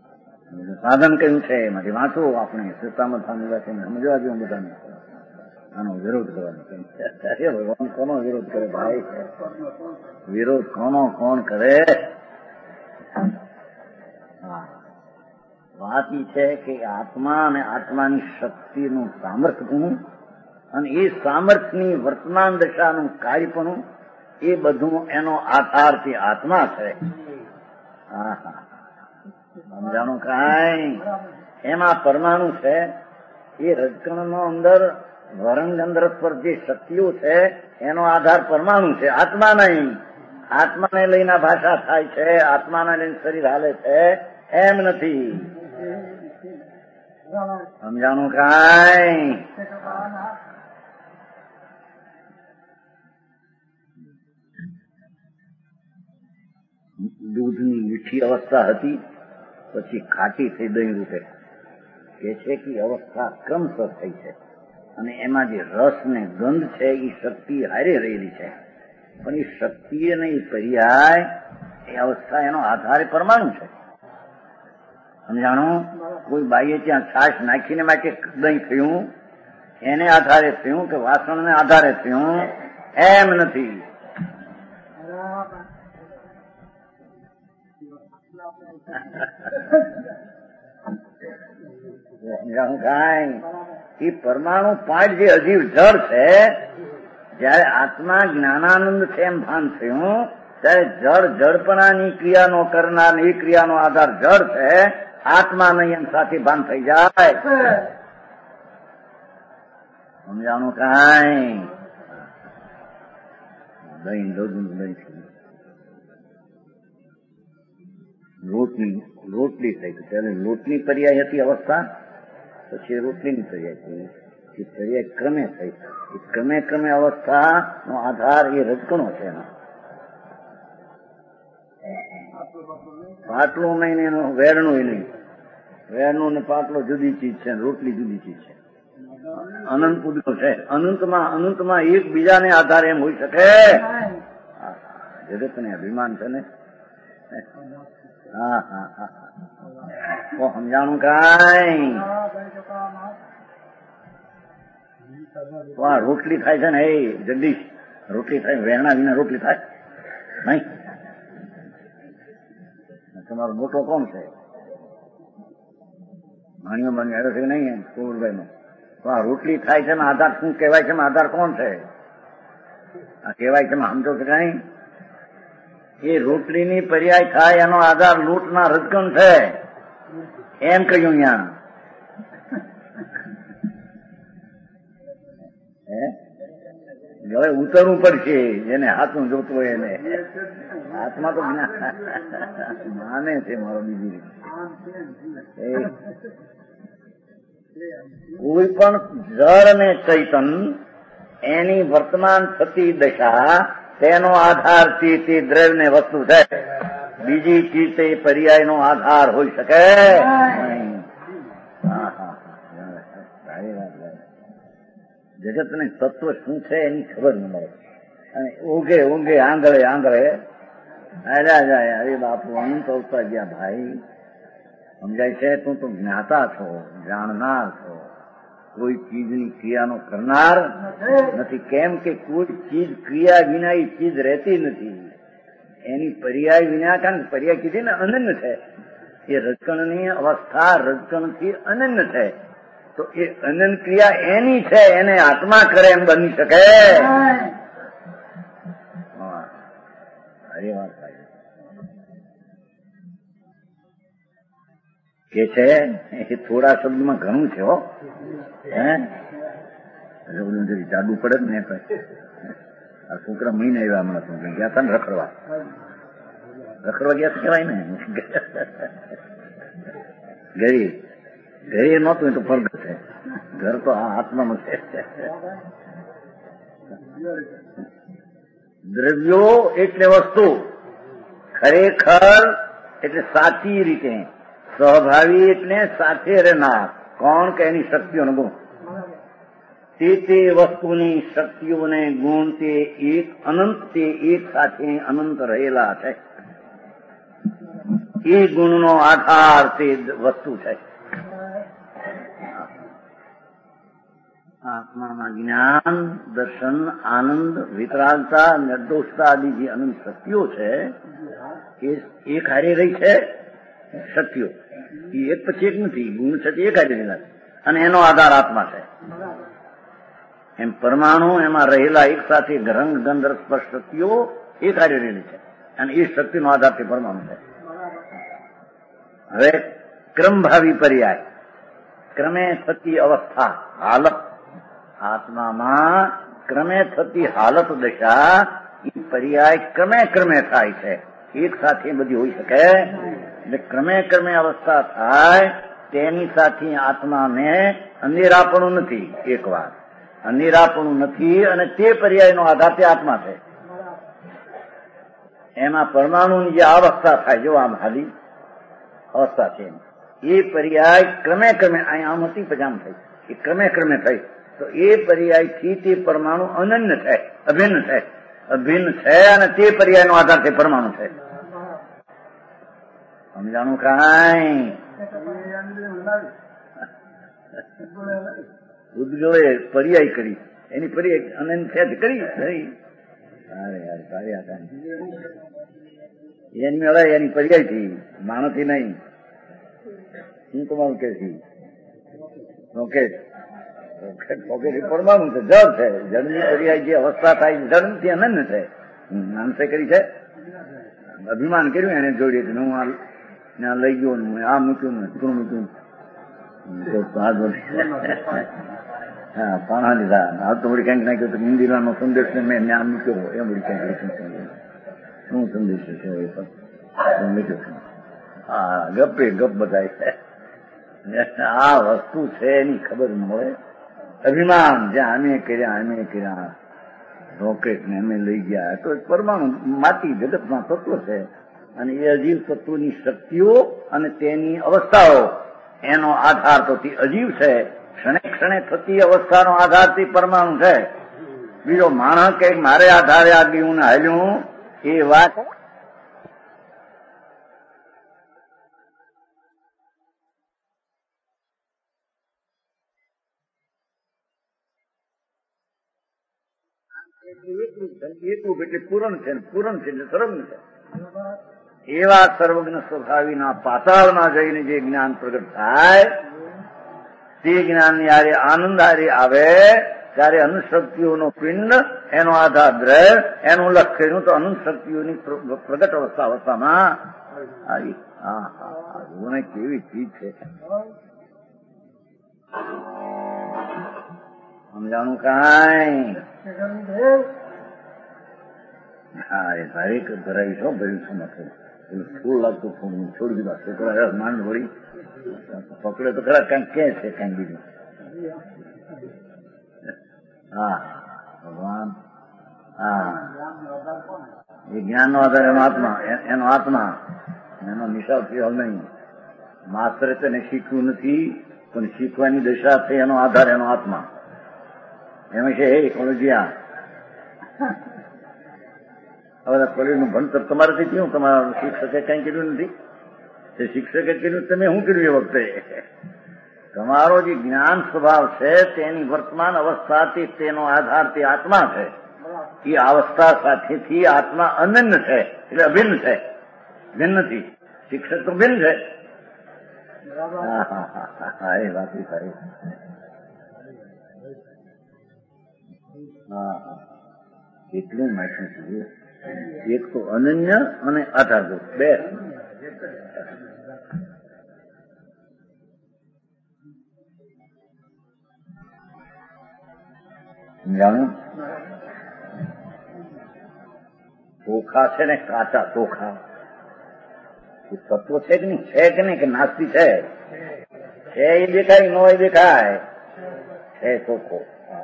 Speaker 2: સાધન કયું છે એમાંથી વાંચો આપણે સત્તામાં સમજવા જેવું બધાને. આનો વિરોધ કરવાનો અરે ભગવાન કોનો વિરોધ કરે ભાઈ? વિરોધ કોનો કોણ કરે? હા, વાત એ છે કે આત્મા અને આત્માની શક્તિનું સામર્થ્યપણું અને એ સામર્થ્યની વર્તમાન દશાનું કાર્યપણું એ બધું એનો આધાર તે આત્મા છે. હા હા, સમજાણું કાંઈ? એમાં પરમાણુ છે એ રજકણનો અંદર વરંગ અંદર પર જે શક્તિઓ છે એનો આધાર પરમાણુ છે, આત્મા નહીં. આત્માને લઈને ભાષા થાય છે, આત્માને લઈને શરીર હાલે છે, એમ નથી. સમજાણું કાંઈ? દૂધની મીઠી અવસ્થા હતી, પછી ખાટી થઈ દહીં રૂપે. એ છે કે અવસ્થા ક્રમશઃ થઈ છે અને એમાં જે રસ ને ગંધ છે એ શક્તિ હારે રહેલી છે. પણ એ શક્તિ અને એ પર્યાય એ અવસ્થા એનો આધારે પરમાણુ છે. સમજાણું? કોઈ બાઈએ ત્યાં છાશ નાખીને માટે દહીં થયું એને આધારે થયું કે વાસણને આધારે થયું, એમ નથી. એ પરમાણુ પાંચ જે અજીવ જળ છે, જયારે આત્મા જ્ઞાનાનંદ છે એમ ભાન થયું ત્યારે જળ જળપણાની ક્રિયાનો કરનાર એ ક્રિયાનો આધાર જળ છે, આત્મા નહીં એમ સાથે ભાન થઈ જાય. સમજાણું કાંઈ? દહીં દૂધ દહીં લોટની રોટલી થઈ ગઈ. ત્યારે લોટની પર્યાય હતી અવસ્થા, પછી રોટલીની પર્યાય થઈ. એ પર્યાય ક્રમે થઈ. એ ક્રમે ક્રમે અવસ્થા નો આધાર એ રજકણો છે. એનો પાટલું નહીં ને એનું વેરણું નહીં. વેરણું ને પાટલો જુદી ચીજ છે, રોટલી જુદી ચીજ છે. અનંત પુદગલ છે. અનંતમાં અનંતમાં એકબીજાને આધારે એમ હોઈ શકે? જગત ને અભિમાન છે ને. હા હા હા, તો સમજાણું કાંઈ? રોટલી થાય છે ને એ જગદીશ, રોટલી થાય વેરણા વિના રોટલી થાય નહીં. તમારો મોટો કોણ છે? માણીઓ માણી આવ્યો છે કે નહીં? કુંવરભાઈ નો. તો આ રોટલી થાય છે આધાર શું કહેવાય છે? આધાર કોણ છે? આ કહેવાય છે સમજો છે કઈ? એ રોટલીની પર્યાય થાય એનો આધાર લૂંટના રજકણ છે, એમ કહ્યું અહીંયા. હવે ઉતરવું પડશે જેને હાથમાં જોતું હોય એને. હાથમાં તો માને છે મારો બીજી. કોઈ પણ જળ અને ચૈતન એની વર્તમાન થતી દશા તેનો આધાર તે દ્રવ્ય ને વસ્તુ છે. બીજી ચીજ તે પર્યાય નો આધાર હોઈ શકે? જગત ને તત્વ શું છે એની ખબર ન મળે અને ઊંઘે ઊંઘે આંગળે આંગળે હાલ્યા જાય. અરે બાપુ અનંત અવતાર ગયા ભાઈ. સમજાય છે? તું તો જ્ઞાતા છો, જાણનાર છો, કોઈ ચીજની ક્રિયાનો કરનાર નથી. કેમ કે કોઈ ચીજ ક્રિયા વિના એ ચીજ રહેતી નથી. એની પર્યાય વિના, કારણ કે પર્યાય કીધી ને અનન્ય છે. એ રજકણની અવસ્થા રજકણથી અનન્ય છે. તો એ અનન્ય ક્રિયા એની છે, એને આત્મા કરે એમ બની શકે? અરે વાત કે છે એ થોડા શબ્દમાં ઘણું છે. હો હે બધું જરી જાડું પડે ને. આ છોકરા મહિને આવ્યા હમણાં તો ગયા હતા ને રખડવા. રખડવા ગયા કહેવાય ને. ગરી ઘરે નહોતું એ તો ફર્ક છે. ઘર તો આ આત્માનું છે. દ્રવ્યો એટલે વસ્તુ, ખરેખર એટલે સાચી રીતે, સ્વભાવી એટલે સાથે રહેનાર. કોણ? કે એની શક્તિઓનો ગુણ. તે તે વસ્તુની શક્તિઓને ગુણ તે એક અનંત, તે એક સાથે અનંત રહેલા છે. એ ગુણનો આધાર તે વસ્તુ છે. હા, આત્મામાં જ્ઞાન, દર્શન, આનંદ, વિતરાગતા, નિર્દોષતા આદિ જે અનંત શક્તિઓ છે એ એક હારે રહી છે. શક્તિઓ એ એક પછી એક નથી, ગુણ છે તે એક હારે રહેલા છે અને એનો આધાર આત્મા છે. એમ પરમાણુ એમાં રહેલા એક સાથે રંગ, ગંધ, સ્પર્શ શક્તિઓ એક હારે રહેલી છે અને એ શક્તિનો આધાર તે પરમાણુ છે. હવે ક્રમભાવી પર્યાય, ક્રમે થતી અવસ્થા, હાલત, આત્મામાં ક્રમે થતી હાલત દશા એ પર્યાય ક્રમે ક્રમે થાય છે. એક સાથે બધી હોઈ શકે એટલે ક્રમે ક્રમે અવસ્થા થાય તેની સાથે આત્માને અંધેરાપણું નથી. એક વાત અંધેરાપણું નથી અને તે પર્યાયનો આધાર તે આત્મા છે. એમાં પરમાણુની જે અવસ્થા થાય, જો આમ હાલી અવસ્થા છે એ પર્યાય ક્રમે ક્રમે અહીંયા આમ હતી પછી આમ થઈ, એ ક્રમે ક્રમે થઈ તો એ પર્યાયથી તે પરમાણુ અનન્ય છે, અભિન્ન છે. અભિન્ન છે અને તે પર્યાયનો આધાર તે પરમાણુ છે. સમજાણું કાંઈ? ઉદ્ગલે પર્યાય કરી, એની પર્યાય અનન્ય છે કરી અરે યાર કાર્યા કાંઈ એની હવે એની પર્યાય થી માણસથી નહીં. હું તમારું કે રોકેટ રોકેટ પરમાણુ છે, જળ છે. જળની પર્યાય જે અવસ્થા થાય જળથી અનન્ય છે. માણસે કરી છે, અભિમાન કર્યું એને જોડીએ હું આ લઈ ગયો ને આ મૂક્યું ને શું મૂક્યું હા પાણા લીધા આ તો વળી કંઈક નાખ્યું તો ઇન્દિરાનો સંદેશ ને મેં ત્યાં મૂક્યો એમ વળી કંઈક શું સંદેશ છે એ પણ મૂક્યો. હા ગપે ગપ બધાય આ વસ્તુ છે એની ખબર ન હોય. અભિમાન જ્યાં અમે કર્યા અમે કર્યા રોકેટ ને અમે લઈ ગયા તો પરમાણુ માટી જગતમાં તત્વ છે અને એ અજીવ તત્વની શક્તિઓ અને તેની અવસ્થાઓ એનો આધાર તો તે અજીવ છે. ક્ષણે ક્ષણે થતી અવસ્થાનો આધાર તે પરમાણુ છે. બીજો માણસ કે મારે આધારે આ ગયું ને હાલ્યું એ વાત એકરૂપ એટલે પૂરણ છે, પૂરણ છે એટલે સર્વજ્ઞ છે. એવા સર્વજ્ઞ સ્વભાવીના પાતાળમાં જઈને જે જ્ઞાન પ્રગટ થાય તે જ્ઞાનની આરે આનંદ આરે આવે ત્યારે અનંત શક્તિઓનો પિંડ એનો આધાર દ્રવ એનું લક્ષ્ય એનું તો અનંત શક્તિઓની પ્રગટ અવસ્થા અવસ્થામાં આવી. હા હા જોને કેવી ચીજ છે. સમજાણું કાંઈ? હા એ દરેક ધરાવી છો ભર્યું છું નથી ફૂલ લાગતું ફોન છોડી દીધા છોકરા માંડ વળી પકડે તો ખરા કંઈક કે છે કંઈક બીજું. હા ભગવાન હા એ જ્ઞાનનો આધાર એનો આત્મા એનો આત્મા એનો નિશાળ થયો નહીં. માત્ર તેને શીખવું નથી પણ શીખવાની દશા છે એનો આધાર એનો આત્મા. એમાં છે એ કોલેજિયા હવે કોલેજનું ભણતર તમારાથી થયું, તમારા શિક્ષકે કઈ કર્યું નથી. તે શિક્ષકે કર્યું તમે શું કર્યું એ વખતે? તમારો જે જ્ઞાન સ્વભાવ છે તેની વર્તમાન અવસ્થાથી તેનો આધાર તે આત્મા છે. એ અવસ્થા સાથેથી આત્મા અનન્ય છે એટલે અભિન્ન છે, ભિન્ન નથી. શિક્ષક તો ભિન્ન છે. હા હા હા એ વાત સારી. હા હા એટલું માહિતી જોઈએ. એક તો અનન્ય અને આધારભૂત બે. જાણું ચોખા છે ને કાચા ચોખા એ તત્વો છે કે નહીં? છે કે નહીં કે નાસ્તી છે? છે એ દેખાય નો એ દેખાય છે ચોખ્ખો.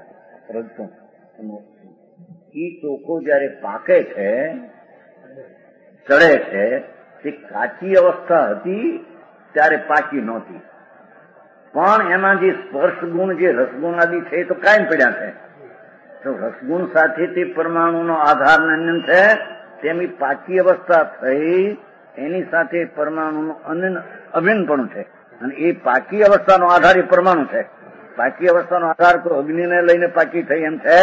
Speaker 2: ઈ ચોખ્ખો જયારે પાકે છે ચડે છે તે કાચી અવસ્થા હતી ત્યારે પાકી નહોતી પણ એમાં જે સ્પર્શ ગુણ જે રસગુણ આદિ છે એ તો કાયમ પડ્યા છે. તો રસગુણ સાથે તે પરમાણુનો આધાર અનન્ય છે તેની પાકી અવસ્થા થઈ એની સાથે પરમાણુનું અનન્ય અભિન્નપણું છે અને એ પાકી અવસ્થાનો આધાર એ પરમાણુ છે. પાકી અવસ્થાનો આધાર કોઈ અગ્નિને લઈને પાકી થઈ એમ છે?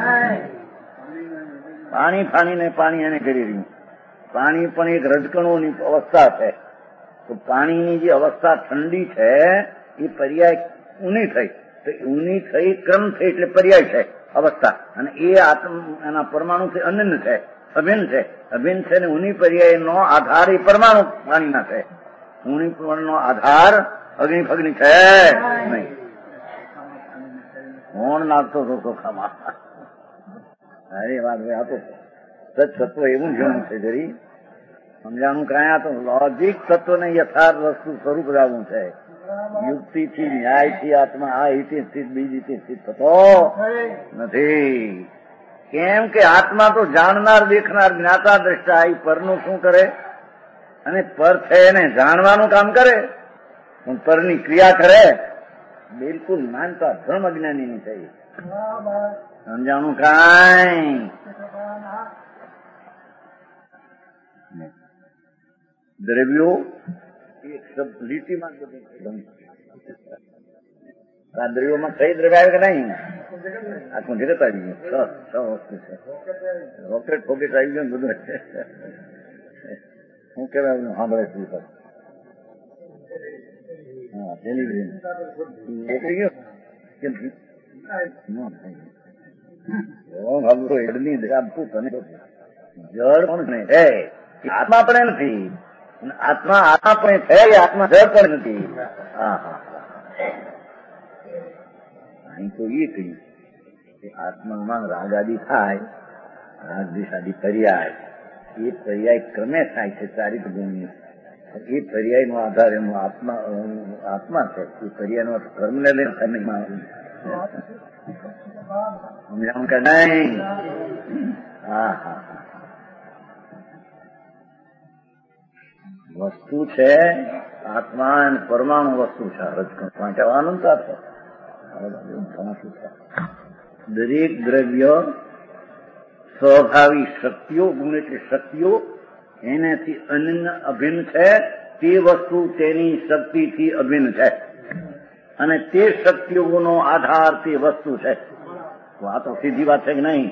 Speaker 2: પાણી ફાણીને પાણી એને કરી રહ્યું. પાણી પણ એક રજકણોની અવસ્થા છે. તો પાણીની જે અવસ્થા ઠંડી છે એ પર્યાય ઊની થઈ, તો ઊની થઈ ક્રમ થઈ એટલે પર્યાય છે અવસ્થા. અને એ આત્મ એના પરમાણુથી અનન્ય છે, અભિન્ન છે. અભિન્ન છે ને ઊની પર્યાય નો આધાર એ પરમાણુ પાણીના છે. ઊની નો આધાર અગ્નિ ફગ્નિ છે નહીં. કોણ નાખતો હતો ચોખામાં? અરે વાત ભાઈ, આ તો સત્વ એવું જણું છે જરી સમજાણું. કાંઈ આ તો લોજિક તત્વને યથાર્થ વસ્તુ સ્વરૂપ લાવવું છે. યુક્તિથી ન્યાયથી આત્મા આ રીતે સ્થિત બીજી રીતે સ્થિત થતો નથી. કેમ કે આત્મા તો જાણનાર, દેખનાર, જ્ઞાતા, દ્રષ્ટા. એ પરનું શું કરે? અને પર છે એને જાણવાનું કામ કરે, પણ પરની ક્રિયા કરે બિલકુલ માનતા ધર્મ અજ્ઞાનીની છે. સમજાણું કાંઈ? દ્રવ્યો એક શબ્દ લીટીમાં આ દ્રવ્યોમાં કઈ દ્રવ્ય આવે કે નહીં? આખું જગત આવી ગયું. છ છ વસ્તુ છે. રોકેટ ફોકેટ આવી ગયું બધું. શું કેવાય સાંભળે છે? હા, ટેલિવિઝન નીકળી ગયો. જળ પણ આત્મા પણ નથી. આત્મા આત્મા પણ છે, આત્મા જળ પણ નથી. હા હા અહીં તો એ કહ્યું કે આત્મામાં રાગ આદિ થાય, રાગ દિશાદી પર્યાય, એ પર્યાય ક્રમે થાય છે ચારિત ગુણની. એ પર્યાય નો આધાર એનો આત્મા આત્મા છે. એ પર્યાય નો કર્મને લઈને સમજાવું કે નહીં? હા હા વસ્તુ છે આત્મા અને પરમાણુ વસ્તુ છે. રજકણ કહેવાનું દરેક દ્રવ્ય સ્વભાવી શક્તિઓ, ગુણ એટલે શક્તિઓ એનાથી અનન્ય અભિન્ન છે. તે વસ્તુ તેની શક્તિથી અભિન્ન છે અને તે શક્તિઓનો આધાર તે વસ્તુ છે. આ તો સીધી વાત છે કે નહીં?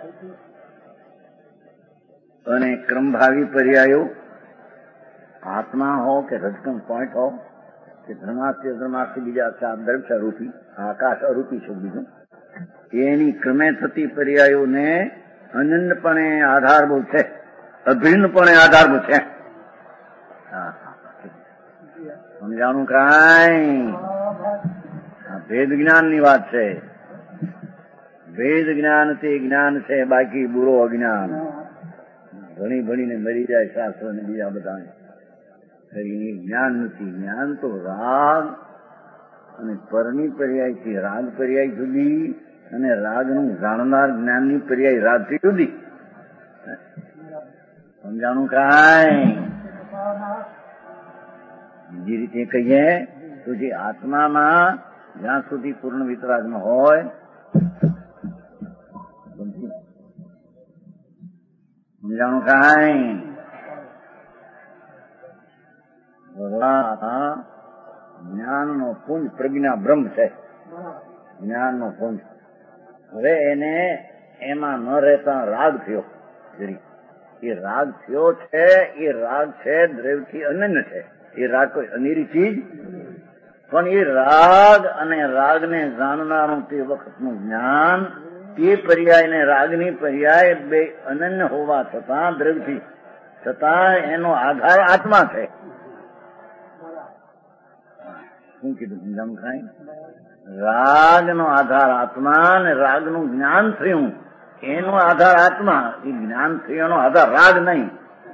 Speaker 2: અને ક્રમભાવી પર્યાયો આત્મા હો કે રજકણ પોઈન્ટ હો કે ધર્માસ્ય ધર્માસ્ય બીજા ચાર દ્રવ્ય રૂપી આકાશ અરૂપી છે બીજું, એની ક્રમે થતી પર્યાયોને અનન્યપણે આધારભૂત છે, અભિન્નપણે આધારભૂત છે. સમજાણું કાંઈ? ભેદ જ્ઞાન ની વાત છે. ભેદ જ્ઞાન તે જ્ઞાન છે, બાકી બુરો અજ્ઞાન. ભણી ભણીને મરી જાય શાસ્ત્ર ને બીજા બધા, જ્ઞાન નથી. જ્ઞાન તો રાગ અને પરની પર્યાયથી રાગ પર્યાય જુદી અને રાગનું જાણનાર જ્ઞાનની પર્યાય રાગથી જુદી. સમજાણું કાંઈ? બીજી રીતે કહીએ તો જે આત્મામાં જ્યાં સુધી પૂર્ણ વિતરાગ ન હોય, સમજાણું કાંઈ? જ્ઞાનનો પુંજ પ્રજ્ઞા બ્રહ્મ છે. જ્ઞાનનો પુંજ. હવે એને એમાં ન રહેતા રાગ થયો. જરી એ રાગ થયો છે, એ રાગ છે દ્રવ્યથી અનન્ય છે. એ રાગ કોઈ અનેરી ચીજ, પણ એ રાગ અને રાગને જાણનારું તે વખતનું જ્ઞાન, તે પર્યાય ને રાગની પર્યાય બે અનન્ય હોવા છતાં દ્રવ્યથી છતાં એનો આધાર આત્મા છે. શું કીધું સમજામ ખાય? રાગનો આધાર આત્મા ને રાગનું જ્ઞાન થયું એનો આધાર આત્મા. એ જ્ઞાન થયું એનો આધાર રાગ નહીં.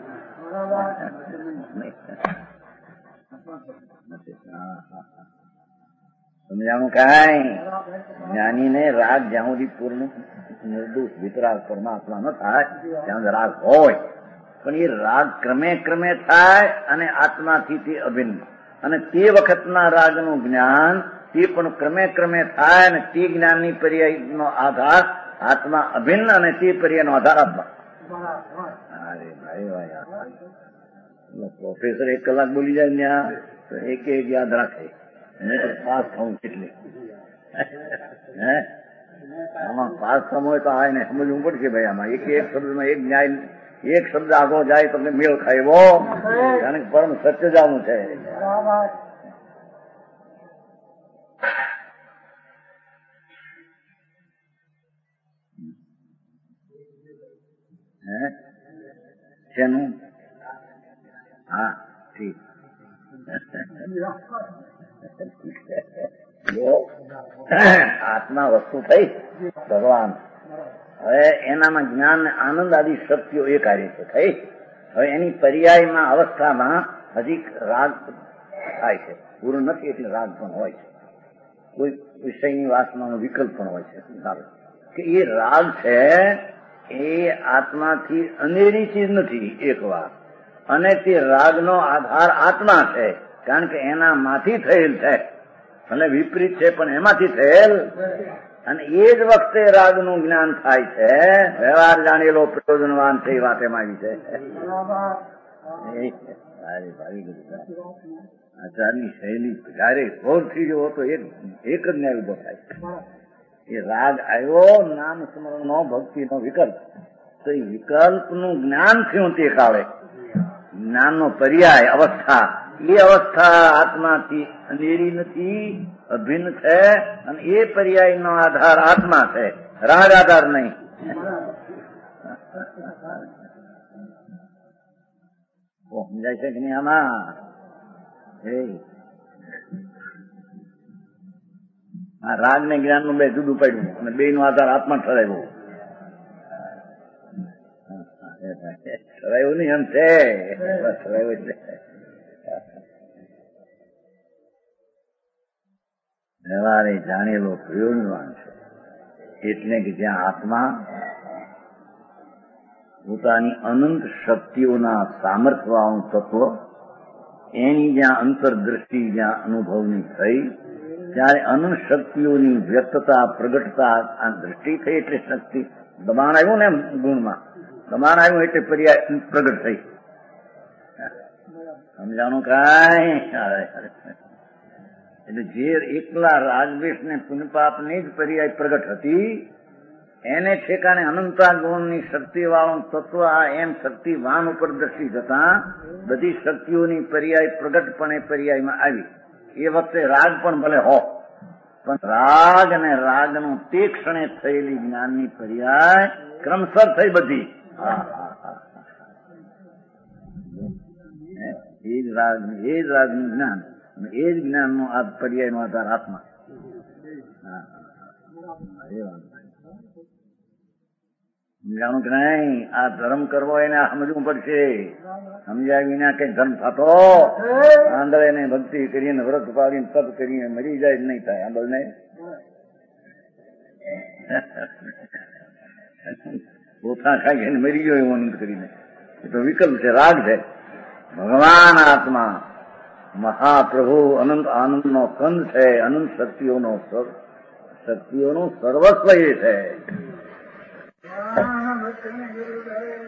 Speaker 2: સમજાણું કાંઈ? જ્ઞાનીને રાગ જ્યાં સુધી પૂર્ણ નિર્દોષ વિતરાગ પરમાત્મા ન થાય ત્યાં રાગ હોય, પણ એ રાગ ક્રમે ક્રમે થાય અને આત્માથી તે અભિન્ન. અને તે વખતના રાગનું જ્ઞાન તે પણ ક્રમે ક્રમે થાય અને તે જ્ઞાનની પર્યાયનો આધાર આત્મા અભિન્ન અને તે પર્યાયનો આધાર આત્મા. અરે ભાઈ ભાઈ, પ્રોફેસર એક કલાક બોલી જાય ત્યાં તો એક એક યાદ રાખે. ખાસ થવું કેટલી હે આમાં પાસ સમય તો આ એને સમજવું પડશે ભાઈ. આમાં એક એક શબ્દમાં એક ન્યાય, એક શબ્દ આગો જાય તમને મેળ ખાયવો, કારણ કે પરમ સત્ય જાણવું છે. હે શેનું? હા ઠીક. આત્મા વસ્તુ થઈ ભગવાન. હવે એનામાં જ્ઞાન ને આનંદ આદિ શક્તિઓ એ કાર્ય છે થઈ. હવે એની પર્યાયમાં અવસ્થામાં હજી રાગ થાય છે. પૂરું નથી એટલે રાગ પણ હોય છે. કોઈ વિષયની વાસનાનો વિકલ્પ પણ હોય છે. કે એ રાગ છે એ આત્માથી અનેરી ચીજ નથી એક વાર, અને તે રાગનો આધાર આત્મા છે, કારણ કે એનામાંથી થયેલ છે. અને વિપરીત છે પણ એમાંથી થયેલ, અને એ જ વખતે રાગનું જ્ઞાન થાય છે. વ્યવહાર જાણેલો પ્રયોજનવાન છે એ વાત એમાં આવી છે. આચારની શૈલી જયારે ગૌરથી જુઓ તો એક એક જ ન્યાય ઉભો થાય. એ રાગ આવ્યો નામ સ્મરણનો, ભક્તિનો વિકલ્પ, તો એ વિકલ્પનું જ્ઞાન થયું તે કાળે જ્ઞાનનો પર્યાય અવસ્થા, એ અવસ્થા આત્માથી અનેરી નથી, અભિન્ન છે, અને એ પર્યાયનો આધાર આત્મા છે, રાગ આધાર નહીં. સમજાય છે કે નહીં આમાં? આ રાગ ને જ્ઞાન નું બે જુદું પડ્યું અને બે નો આધાર આત્મા ઠરાવ્યો. ઠરાવ્યું નહીં એમ છે, ઠરાવ્યું છે. વ્યવહારે જાણેલો પ્રયોજનવાન છે, એટલે કે જ્યાં આત્મા પોતાની અનંત શક્તિઓના સામર્થ્યવાળું તત્વ, એની જ્યાં અંતરદ્રષ્ટિ જ્યાં અનુભવની થઈ, ત્યારે અનંત શક્તિઓની વ્યક્તતા, પ્રગટતા, આ દ્રષ્ટિ થઈ એટલે શક્તિ. દબાણ આવ્યું ને ગુણમાં, દબાણ આવ્યું એટલે પર્યાય પ્રગટ થઈ. સમજાણું કાંઈ? એટલે જે એકલા રાજવેશ ને પુણ્યપાપ ની જ પર્યાય પ્રગટ હતી, એને ઠેકાણે અનંતા ગુણની શક્તિ વાળું તત્વ આ એમ શક્તિવાન ઉપર દ્રષ્ટિ જતા બધી શક્તિઓની પર્યાય પ્રગટપણે પર્યાયમાં આવી. એ વખતે રાગ પણ ભલે હો, પણ રાગ અને રાગનું તે ક્ષણે થયેલી જ્ઞાનની પર્યાય ક્રમસર થઈ બધી. એ જ રાગ એ જ રાગનું જ્ઞાન, એ જ જ્ઞાનનો આ પર્યાયનો આધાર આત્મા. સમજાણું કે નહીં? આ ધર્મ કરવો એને સમજવું પડશે. સમજ્યા વિના કઈ ધર્મ થતો? આંધળે ને ભક્તિ કરીને વ્રત પાડીને તપ કરીને મરી જાય નહીં થાય. આંધળ ને પોતા ખાઈને મરી ગયો એવું અનંત કરીને, એ તો વિકલ્પ છે, રાગ છે. ભગવાન આત્મા મહાપ્રભુ અનંત આનંદનો કંદ છે, અનંત શક્તિઓનો શક્તિઓનું સર્વસ્વ એ છે.